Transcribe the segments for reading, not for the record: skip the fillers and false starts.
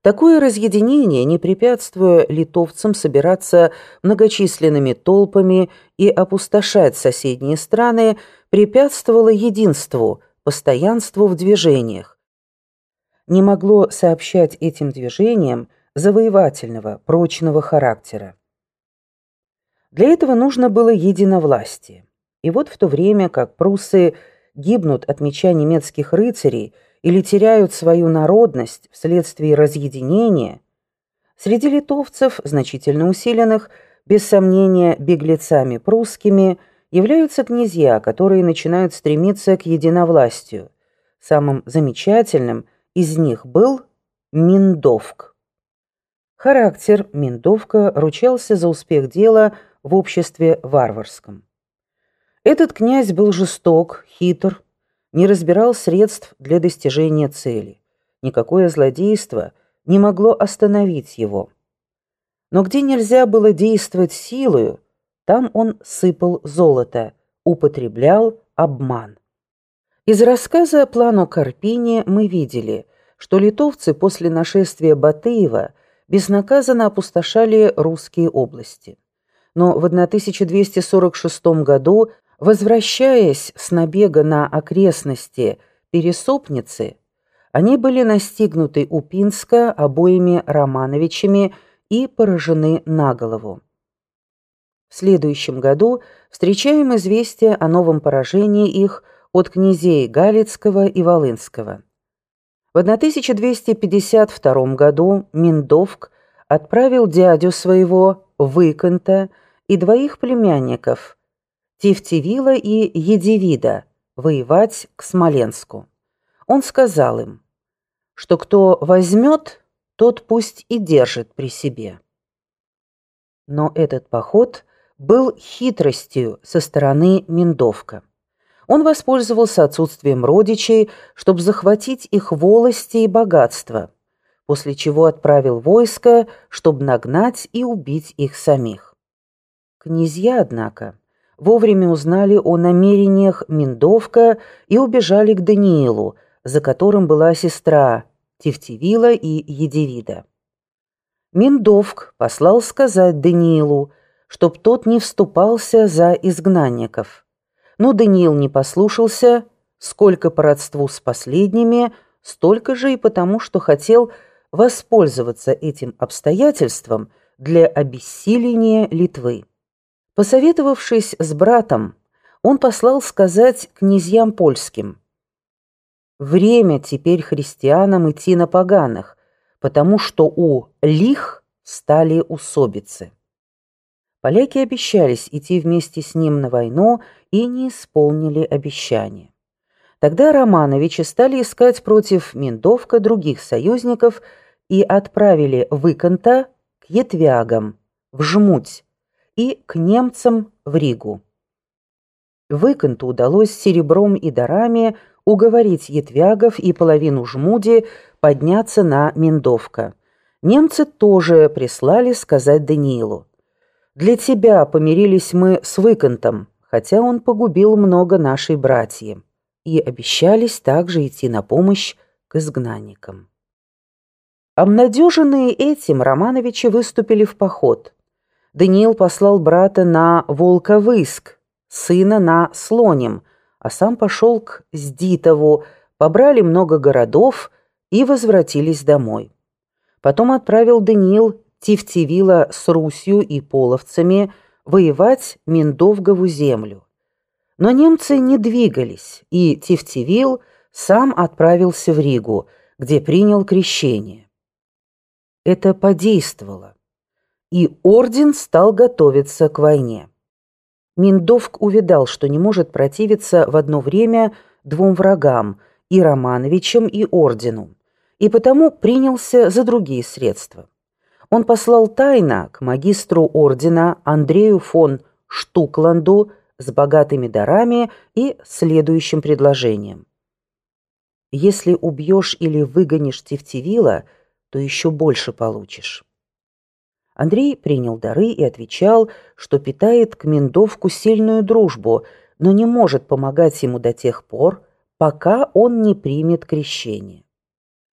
Такое разъединение, не препятствуя литовцам собираться многочисленными толпами и опустошать соседние страны, препятствовало единству, постоянству в движениях, не могло сообщать этим движениям завоевательного, прочного характера. Для этого нужно было единовластие. И вот в то время, как пруссы гибнут от меча немецких рыцарей или теряют свою народность вследствие разъединения, среди литовцев, значительно усиленных, без сомнения, беглецами прусскими, являются князья, которые начинают стремиться к единовластию. Самым замечательным из них был Миндовк. Характер Миндовка ручался за успех дела в обществе варварском. Этот князь был жесток, хитр, не разбирал средств для достижения цели. Никакое злодейство не могло остановить его. Но где нельзя было действовать силою, там он сыпал золото, употреблял обман. Из рассказа «Плано Карпини» мы видели, что литовцы после нашествия Батыева безнаказанно опустошали русские области. Но в 1246 году, возвращаясь с набега на окрестности Пересопницы, они были настигнуты у Пинска обоими Романовичами и поражены наголову. В следующем году встречаем известие о новом поражении их от князей Галицкого и Волынского. В 1252 году Миндовк отправил дядю своего, Выконта, и двоих племянников, Тевтевила и Едивида, воевать к Смоленску. Он сказал им, что кто возьмет, тот пусть и держит при себе. Но этот поход был хитростью со стороны Миндовка. Он воспользовался отсутствием родичей, чтобы захватить их волости и богатства, после чего отправил войско, чтобы нагнать и убить их самих. Князья, однако, вовремя узнали о намерениях Миндовка и убежали к Даниилу, за которым была сестра Тевтевила и Едивида. Миндовк послал сказать Даниилу, чтоб тот не вступался за изгнанников. Но Даниил не послушался, сколько по родству с последними, столько же и потому, что хотел воспользоваться этим обстоятельством для обессиления Литвы. Посоветовавшись с братом, он послал сказать князьям польским: «Время теперь христианам идти на поганых, потому что у лих стали усобицы». Поляки обещались идти вместе с ним на войну и не исполнили обещания. Тогда Романовичи стали искать против Миндовка других союзников и отправили Выконта к етвягам в Жмуть и к немцам в Ригу. Выконту удалось серебром и дарами уговорить етвягов и половину Жмуди подняться на Миндовка. Немцы тоже прислали сказать Даниилу: «Для тебя помирились мы с Выконтом, хотя он погубил много нашей братьи», и обещались также идти на помощь к изгнанникам. Обнадеженные этим, Романовичи выступили в поход. Даниил послал брата на Волковыск, сына на Слоним, а сам пошел к Сдитову, побрали много городов и возвратились домой. Потом отправил Даниил Тевтевила с Русью и половцами воевать Миндовгову землю. Но немцы не двигались, и Тевтевил сам отправился в Ригу, где принял крещение. Это подействовало, и орден стал готовиться к войне. Миндовк увидал, что не может противиться в одно время двум врагам, и Романовичам, и ордену, и потому принялся за другие средства. Он послал тайно к магистру ордена Андрею фон Штукланду с богатыми дарами и следующим предложением: «Если убьешь или выгонишь Тевтевила, то еще больше получишь». Андрей принял дары и отвечал, что питает к Миндовку сильную дружбу, но не может помогать ему до тех пор, пока он не примет крещение.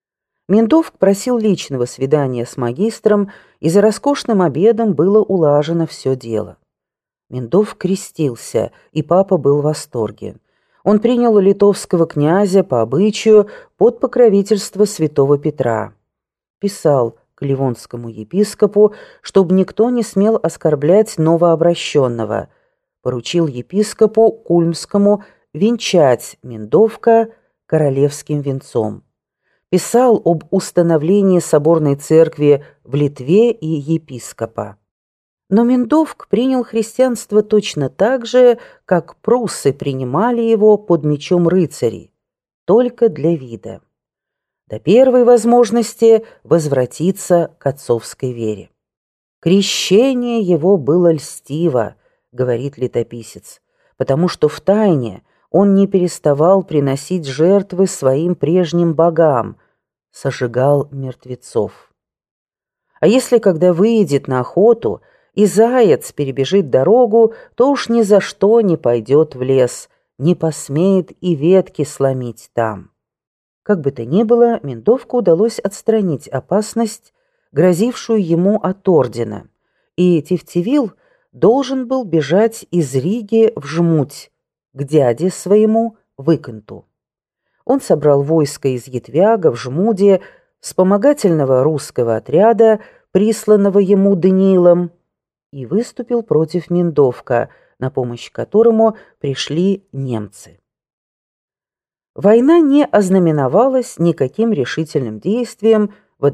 Миндовк просил личного свидания с магистром, и за роскошным обедом было улажено все дело. Миндовк крестился, и папа был в восторге. Он принял литовского князя по обычаю под покровительство святого Петра. Писал к ливонскому епископу, чтобы никто не смел оскорблять новообращенного. Поручил епископу Кульмскому венчать Миндовка королевским венцом. Писал об установлении соборной церкви в Литве и епископа. Но Миндовк принял христианство точно так же, как пруссы принимали его под мечом рыцарей, только для вида, до первой возможности возвратиться к отцовской вере. «Крещение его было льстиво», — говорит летописец, «потому что втайне он не переставал приносить жертвы своим прежним богам, сожигал мертвецов. А если, когда выйдет на охоту, и заяц перебежит дорогу, то уж ни за что не пойдет в лес, не посмеет и ветки сломить там». Как бы то ни было, Миндовку удалось отстранить опасность, грозившую ему от ордена, и Тевтевил должен был бежать из Риги в Жмуть, к дяде своему Выконту. Он собрал войско из Ятвяга в Жмуде, вспомогательного русского отряда, присланного ему Даниилом, и выступил против Миндовка, на помощь которому пришли немцы. Война не ознаменовалась никаким решительным действием в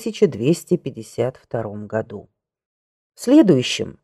1252 году. В следующем,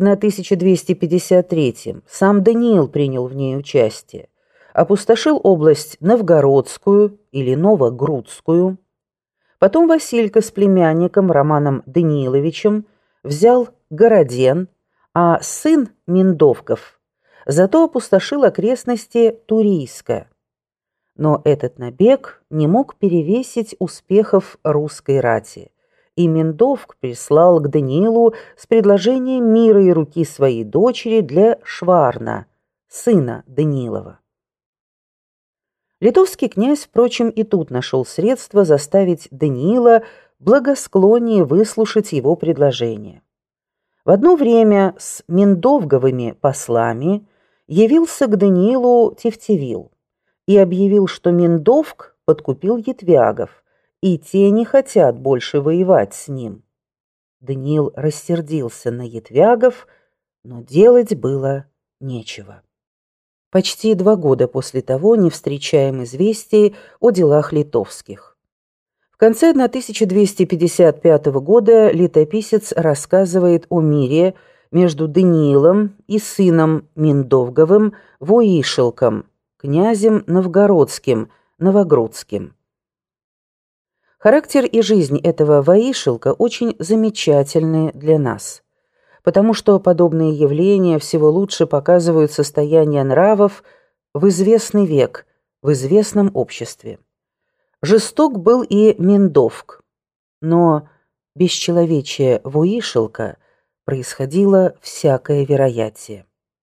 1253, сам Даниил принял в ней участие, опустошил область Новгородскую или Новогрудскую. Потом Василька с племянником Романом Данииловичем взял Городен, а сын Миндовков зато опустошил окрестности Турийска. Но этот набег не мог перевесить успехов русской рати, и Миндовк прислал к Даниилу с предложением мира и руки своей дочери для Шварна, сына Даниилова. Литовский князь, впрочем, и тут нашел средства заставить Даниила благосклоннее выслушать его предложение. В одно время с миндовговыми послами явился к Даниилу Тевтевил и объявил, что Миндовк подкупил ятвягов, и те не хотят больше воевать с ним. Даниил рассердился на ятвягов, но делать было нечего. Почти 2 года после того не встречаем известий о делах литовских. В конце 1255 года летописец рассказывает о мире между Даниилом и сыном Миндовговым Воишилком, князем Новгородским, Новогрудским. Характер и жизнь этого Воишилка очень замечательны для нас, потому что подобные явления всего лучше показывают состояние нравов в известный век, в известном обществе. Жесток был и Миндовк, но бесчеловечие Воишилка происходило всякое вероятие.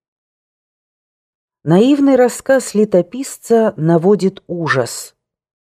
Наивный рассказ летописца наводит ужас.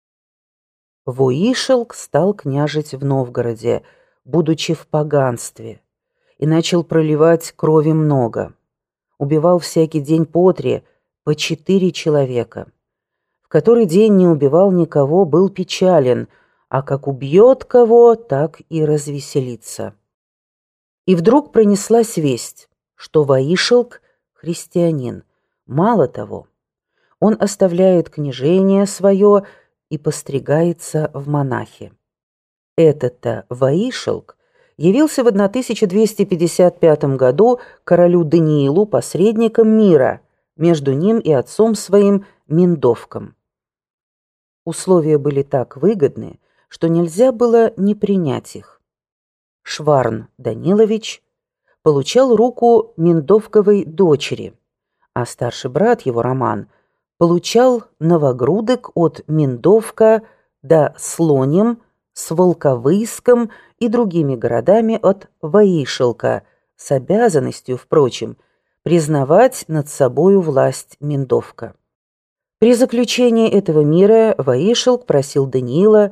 Воишилк стал княжить в Новгороде, будучи в поганстве, и начал проливать крови много. Убивал всякий день по 4 человека. В который день не убивал никого, был печален, а как убьет кого, так и развеселится. И вдруг пронеслась весть, что Воишилк — христианин. Мало того, он оставляет княжение свое и постригается в монахи. Этот-то Воишилк явился в 1255 году королю Даниилу посредником мира между ним и отцом своим Миндовком. Условия были так выгодны, что нельзя было не принять их. Шварн Данилович получал руку Миндовковой дочери, а старший брат его, Роман, получал Новогрудок от Миндовка до Слоним с Волковыском и другими городами от Воишилка, с обязанностью, впрочем, признавать над собою власть Миндовка. При заключении этого мира Воишилк просил Даниила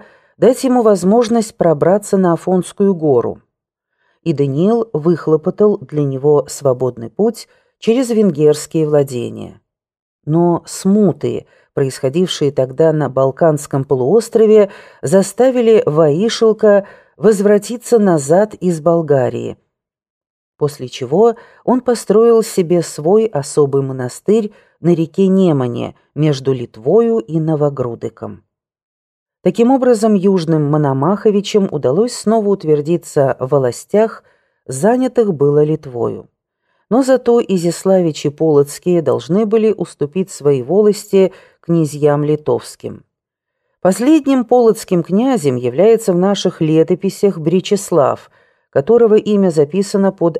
дать ему возможность пробраться на Афонскую гору. И Даниил выхлопотал для него свободный путь через венгерские владения. Но смуты, происходившие тогда на Балканском полуострове, заставили Воишилка возвратиться назад из Болгарии, после чего он построил себе свой особый монастырь на реке Немане между Литвою и Новогрудыком. Таким образом, южным Мономаховичам удалось снова утвердиться в властях, занятых было Литвою. Но зато Изяславичи Полоцкие должны были уступить свои волости князьям литовским. Последним полоцким князем является в наших летописях Бречеслав, которого имя записано под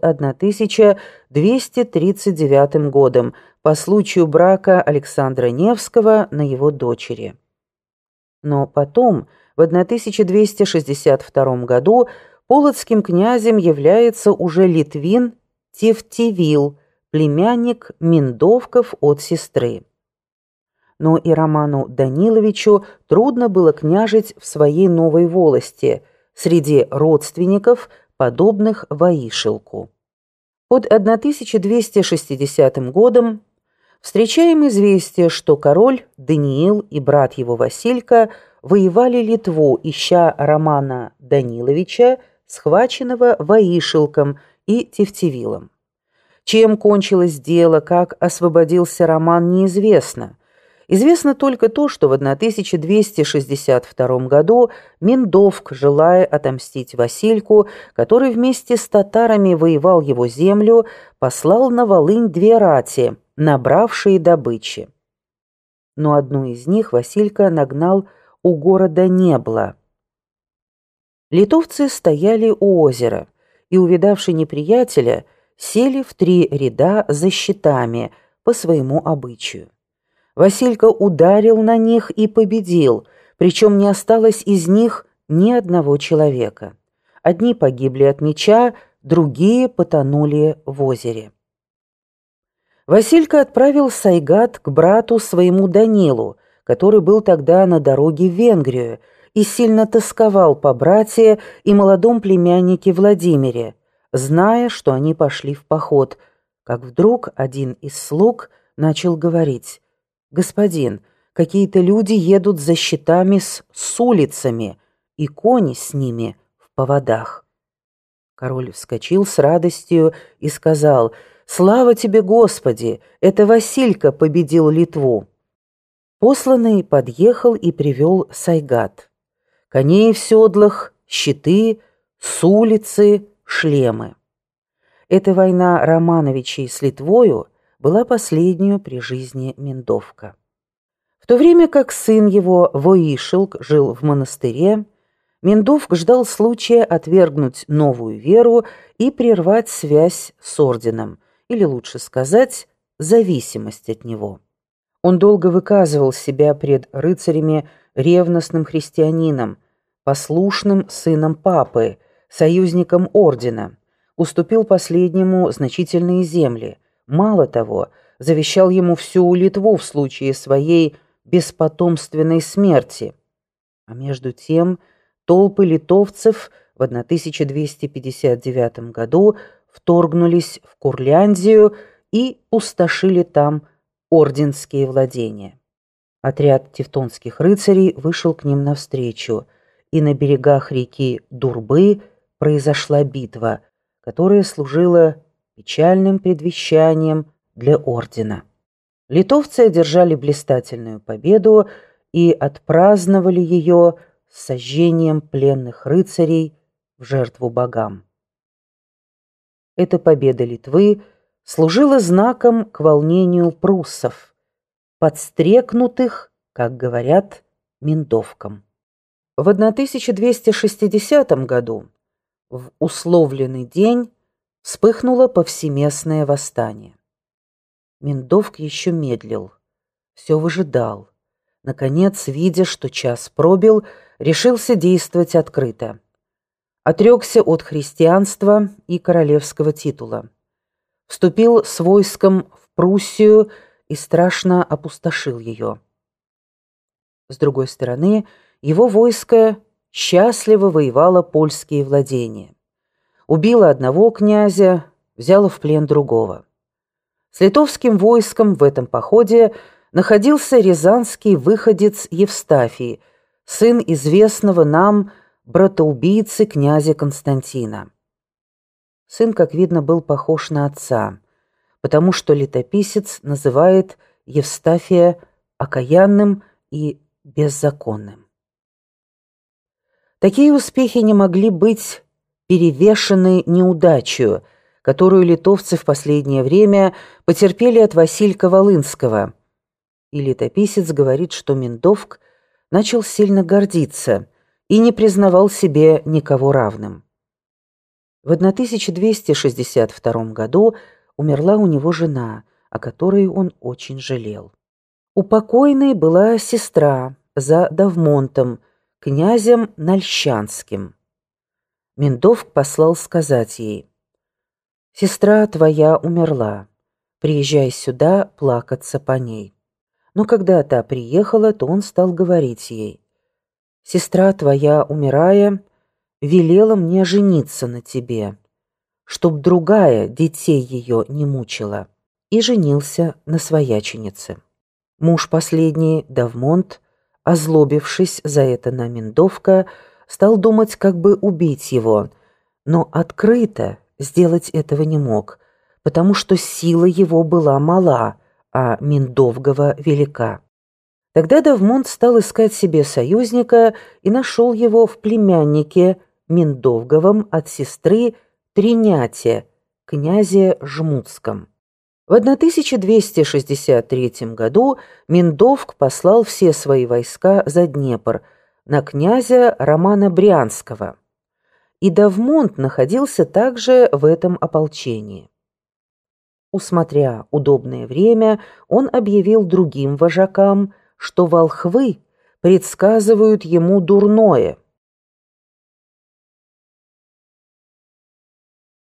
1239 годом по случаю брака Александра Невского на его дочери. Но потом, в 1262 году, полоцким князем является уже Литвин Тевтевил, племянник Миндовков от сестры. Но и Роману Даниловичу трудно было княжить в своей новой волости среди родственников, подобных Воишилку. Под 1260 годом встречаем известие, что король Даниил и брат его Василька воевали Литву, ища Романа Даниловича, схваченного Воишилком и Тевтевилом. Чем кончилось дело, как освободился Роман, неизвестно. Известно только то, что в 1262 году Миндовк, желая отомстить Васильку, который вместе с татарами воевал его землю, послал на Волынь 2 рати, набравшие добычи. Но одну из них Василька нагнал у города Небла. Литовцы стояли у озера и, увидавши неприятеля, сели в 3 ряда за щитами по своему обычаю. Василька ударил на них и победил, причем не осталось из них ни одного человека. Одни погибли от меча, другие потонули в озере. Василька отправил Сайгат к брату своему Данилу, который был тогда на дороге в Венгрию, и сильно тосковал по брате и молодом племяннике Владимире, зная, что они пошли в поход, как вдруг один из слуг начал говорить: «Господин, какие-то люди едут за щитами с улицами, и кони с ними в поводах». Король вскочил с радостью и сказал: «Слава тебе, Господи! Это Василька победил Литву». Посланный подъехал и привел Сайгат. Коней в седлах, щиты, с улицы, шлемы. Эта война Романовичей с Литвою была последнюю при жизни Миндовка. В то время как сын его, Воишилк, жил в монастыре, Миндовк ждал случая отвергнуть новую веру и прервать связь с орденом, или лучше сказать, зависимость от него. Он долго выказывал себя пред рыцарями ревностным христианином, послушным сыном папы, союзником ордена, уступил последнему значительные земли. Мало того, завещал ему всю Литву в случае своей беспотомственной смерти. А между тем толпы литовцев в 1259 году вторгнулись в Курляндию и пустошили там орденские владения. Отряд тевтонских рыцарей вышел к ним навстречу, и на берегах реки Дурбы произошла битва, которая служила печальным предвещанием для ордена. Литовцы одержали блистательную победу и отпраздновали ее сожжением пленных рыцарей в жертву богам. Эта победа Литвы служила знаком к волнению пруссов, подстрекнутых, как говорят, Миндовком. В 1260 году, в условленный день, вспыхнуло повсеместное восстание. Миндовк еще медлил, все выжидал. Наконец, видя, что час пробил, решился действовать открыто. Отрекся от христианства и королевского титула. Вступил с войском в Пруссию и страшно опустошил ее. С другой стороны, его войско счастливо воевала польские владения. Убила одного князя, взяла в плен другого. С литовским войском в этом походе находился рязанский выходец Евстафий, сын известного нам братоубийцы князя Константина. Сын, как видно, был похож на отца, потому что летописец называет Евстафия окаянным и беззаконным. Такие успехи не могли быть перевешены неудачей, которую литовцы в последнее время потерпели от Василька Волынского. И летописец говорит, что Миндовк начал сильно гордиться и не признавал себе никого равным. В 1262 году умерла у него жена, о которой он очень жалел. У покойной была сестра за Давмонтом, князем Нальщанским. Миндовк послал сказать ей: «Сестра твоя умерла, приезжай сюда плакаться по ней». Но когда та приехала, то он стал говорить ей: «Сестра твоя, умирая, велела мне жениться на тебе, чтоб другая детей ее не мучила», и женился на свояченице. Муж последний, Давмонт, озлобившись за это на Миндовка, стал думать, как бы убить его, но открыто сделать этого не мог, потому что сила его была мала, а Миндовгова велика. Тогда Давмонт стал искать себе союзника и нашел его в племяннике Миндовговом от сестры Триняте, князе Жмутском. В 1263 году Миндовк послал все свои войска за Днепр на князя Романа Брянского, и Давмонт находился также в этом ополчении. Усмотря удобное время, он объявил другим вожакам, что волхвы предсказывают ему дурное,